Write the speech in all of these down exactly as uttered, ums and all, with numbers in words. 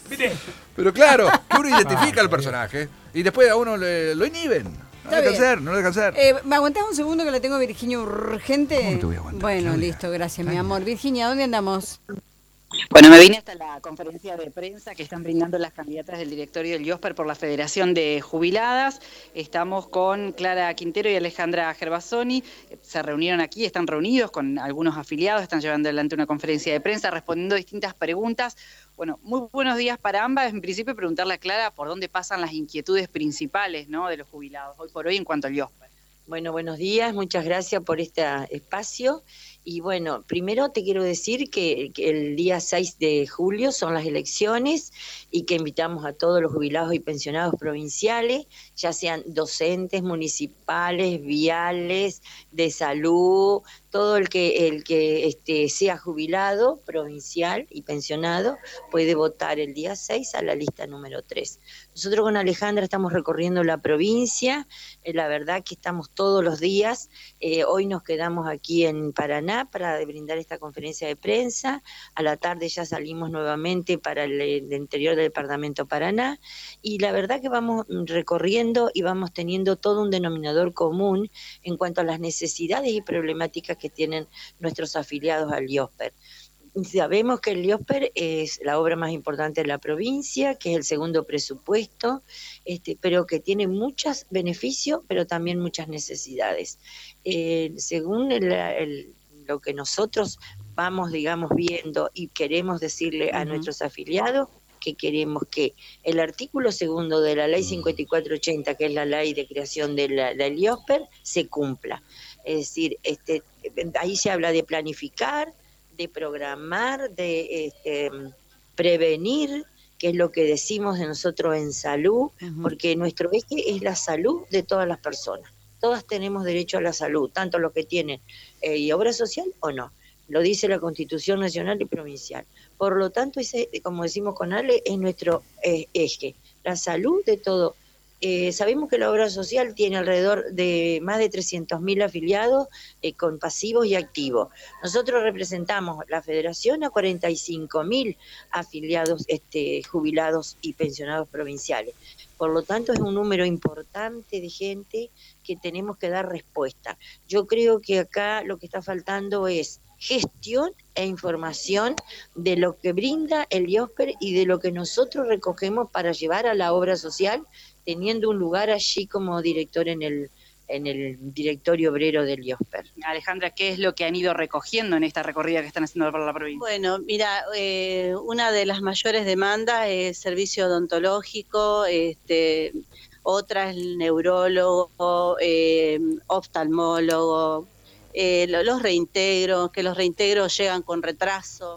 ¿Viste? Pero claro, que uno identifica al personaje y después a uno le, lo inhiben. No lo dejan ser, no lo dejan ser. Eh, ¿Me aguantás un segundo que la tengo Virginia urgente? ¿Cómo te voy a aguantar, Bueno, Claudia? listo, gracias, mi amor. Virginia, ¿dónde andamos? Bueno, me vine hasta la conferencia de prensa que están brindando las candidatas del directorio del IOSPER por la Federación de Jubiladas. Estamos con Clara Quintero y Alejandra Gervasoni. Se reunieron aquí, están reunidos con algunos afiliados, están llevando adelante una conferencia de prensa respondiendo distintas preguntas. Bueno, muy buenos días para ambas. En principio, preguntarle a Clara por dónde pasan las inquietudes principales, ¿no?, de los jubilados hoy por hoy en cuanto al IOSPER. Bueno, buenos días, muchas gracias por este espacio. Y bueno, primero te quiero decir que, que el día seis de julio son las elecciones y que invitamos a todos los jubilados y pensionados provinciales, ya sean docentes, municipales, viales, de salud, todo el que el que este, sea jubilado, provincial y pensionado puede votar el día seis a la lista número tres. Nosotros con Alejandra estamos recorriendo la provincia, eh, la verdad que estamos todos los días, eh, hoy nos quedamos aquí en Paraná para brindar esta conferencia de prensa, a la tarde ya salimos nuevamente para el, el interior del departamento Paraná, y la verdad que vamos recorriendo y vamos teniendo todo un denominador común en cuanto a las necesidades y problemáticas que tienen nuestros afiliados al IOSPER. Sabemos que el IOSPER es la obra más importante de la provincia, que es el segundo presupuesto, este, pero que tiene muchos beneficios, pero también muchas necesidades. Eh, según el, el, lo que nosotros vamos, digamos, viendo y queremos decirle a uh-huh. nuestros afiliados, que queremos que el artículo segundo de la ley cincuenta y cuatro ochenta, que es la ley de creación de la, del IOSPER, se cumpla. Es decir, este, ahí se habla de planificar, de programar, de este, prevenir, que es lo que decimos de nosotros en salud, uh-huh. porque nuestro eje es la salud de todas las personas. Todas tenemos derecho a la salud, tanto los que tienen eh, obra social o no. Lo dice la Constitución Nacional y Provincial. Por lo tanto, ese, como decimos con Ale, es nuestro eh, eje, la salud de todo. Eh, sabemos que la obra social tiene alrededor de más de trescientos mil afiliados eh, con pasivos y activos. Nosotros representamos la federación a cuarenta y cinco mil afiliados este, jubilados y pensionados provinciales. Por lo tanto, es un número importante de gente que tenemos que dar respuesta. Yo creo que acá lo que está faltando es gestión e información de lo que brinda el IOSPER y de lo que nosotros recogemos para llevar a la obra social, teniendo un lugar allí como director en el en el directorio obrero del IOSPER. Alejandra, ¿qué es lo que han ido recogiendo en esta recorrida que están haciendo por la provincia? Bueno, mira, eh, una de las mayores demandas es servicio odontológico, este, otra es el neurólogo, eh, oftalmólogo, eh, los reintegros, que los reintegros llegan con retraso,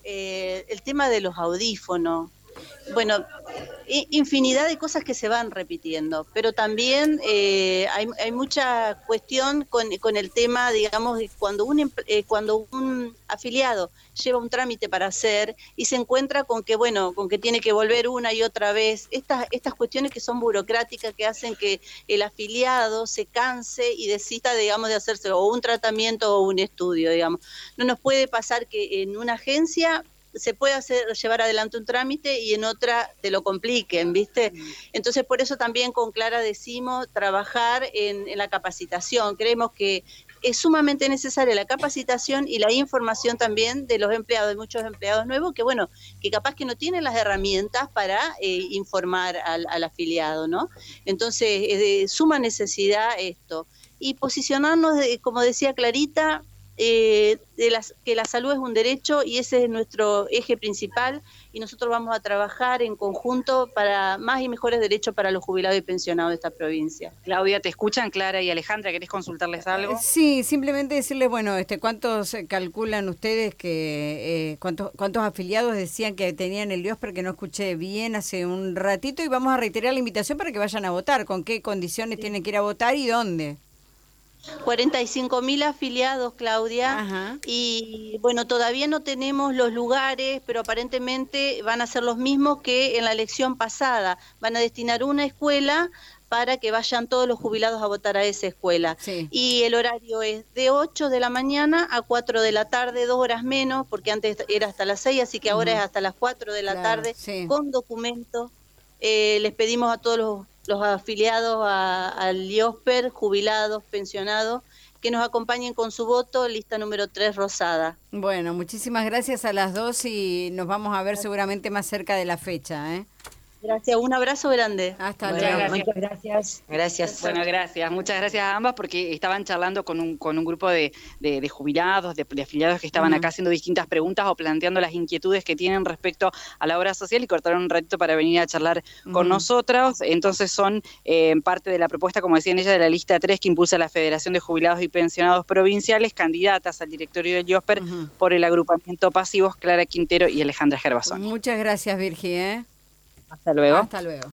eh, el tema de los audífonos. Bueno, infinidad de cosas que se van repitiendo, pero también eh, hay, hay mucha cuestión con, con el tema, digamos, cuando un, eh, cuando un afiliado lleva un trámite para hacer y se encuentra con que, bueno, con que tiene que volver una y otra vez, estas, estas cuestiones que son burocráticas que hacen que el afiliado se canse y desista, digamos, de hacerse o un tratamiento o un estudio, digamos. No nos puede pasar que en una agencia se puede hacer, llevar adelante un trámite y en otra te lo compliquen, ¿viste? Entonces, por eso también con Clara decimos trabajar en, en la capacitación. Creemos que es sumamente necesaria la capacitación y la información también de los empleados, de muchos empleados nuevos, que bueno, que capaz que no tienen las herramientas para eh, informar al, al afiliado, ¿no? Entonces, es de suma necesidad esto. Y posicionarnos, de, como decía Clarita, Eh, de las, que la salud es un derecho y ese es nuestro eje principal y nosotros vamos a trabajar en conjunto para más y mejores derechos para los jubilados y pensionados de esta provincia. Claudia, ¿te escuchan? Clara y Alejandra, ¿querés consultarles algo? Sí, simplemente decirles, bueno, este, ¿cuántos calculan ustedes que, eh, cuántos, cuántos afiliados decían que tenían el IOSPER, que no escuché bien hace un ratito, y vamos a reiterar la invitación para que vayan a votar, con qué condiciones sí. tienen que ir a votar y dónde? cuarenta y cinco mil afiliados, Claudia, Ajá. y bueno, todavía no tenemos los lugares, pero aparentemente van a ser los mismos que en la elección pasada. Van a destinar una escuela para que vayan todos los jubilados a votar a esa escuela. Sí. Y el horario es de ocho de la mañana a cuatro de la tarde, dos horas menos, porque antes era hasta las seis, así que ahora Ujú. es hasta las cuatro de la Claro, tarde, sí. con documento. Eh, les pedimos a todos los, los afiliados a- al IOSPER, jubilados, pensionados, que nos acompañen con su voto, lista número tres, rosada. Bueno, muchísimas gracias a las dos y nos vamos a ver seguramente más cerca de la fecha, ¿eh? Gracias, un abrazo grande. Hasta Bueno, luego. muchas gracias. Gracias. Bueno, gracias. Muchas gracias a ambas porque estaban charlando con un, con un grupo de, de, de jubilados, de, de afiliados que estaban Ujú. acá haciendo distintas preguntas o planteando las inquietudes que tienen respecto a la obra social y cortaron un ratito para venir a charlar con Ujú. nosotros. Entonces son eh, parte de la propuesta, como decían ella, de la lista tres que impulsa la Federación de Jubilados y Pensionados Provinciales, candidatas al directorio del IOSPER Ujú. por el agrupamiento Pasivos, Clara Quintero y Alejandra Gervasoni. Muchas gracias, Virgi, ¿eh? Hasta luego. Hasta luego.